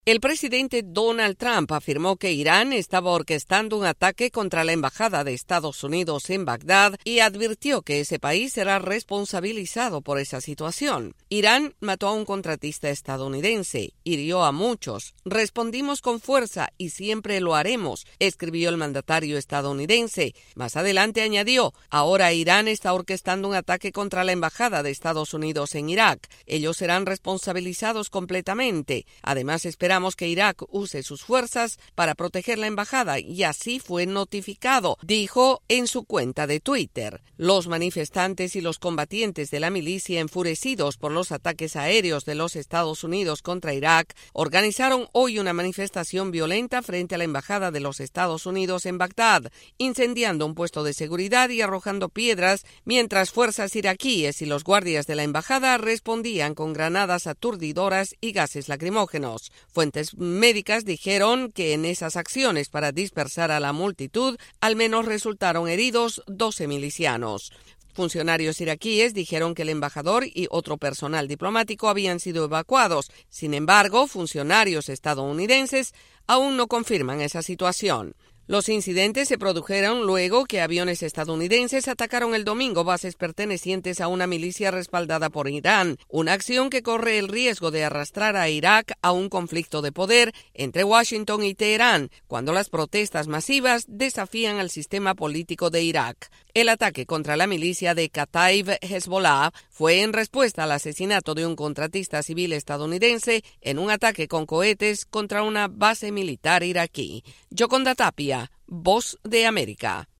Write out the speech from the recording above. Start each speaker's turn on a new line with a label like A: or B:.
A: El presidente Donald Trump afirmó que Irán estaba orquestando un ataque contra la embajada de Estados Unidos en Bagdad y advirtió que ese país será responsabilizado por esa situación. Irán mató a un contratista estadounidense, hirió a muchos. Respondimos con fuerza y siempre lo haremos, escribió el mandatario estadounidense. Más adelante añadió, ahora Irán está orquestando un ataque contra la embajada de Estados Unidos en Irak. Ellos serán responsabilizados completamente. Además, esperamos que Irak use sus fuerzas para proteger la embajada y así fue notificado, dijo en su cuenta de Twitter. Los manifestantes y los combatientes de la milicia, enfurecidos por los ataques aéreos de los Estados Unidos contra Irak, organizaron hoy una manifestación violenta frente a la embajada de los Estados Unidos en Bagdad, incendiando un puesto de seguridad y arrojando piedras, mientras fuerzas iraquíes y los guardias de la embajada respondían con granadas aturdidoras y gases lacrimógenos. Fuentes médicas dijeron que en esas acciones para dispersar a la multitud al menos resultaron heridos 12 milicianos. Funcionarios iraquíes dijeron que el embajador y otro personal diplomático habían sido evacuados. Sin embargo, funcionarios estadounidenses aún no confirman esa situación. Los incidentes se produjeron luego que aviones estadounidenses atacaron el domingo bases pertenecientes a una milicia respaldada por Irán, una acción que corre el riesgo de arrastrar a Irak a un conflicto de poder entre Washington y Teherán, cuando las protestas masivas desafían al sistema político de Irak. El ataque contra la milicia de Kataib Hezbollah fue en respuesta al asesinato de un contratista civil estadounidense en un ataque con cohetes contra una base militar iraquí. Yoconda Tapia, Voz de América.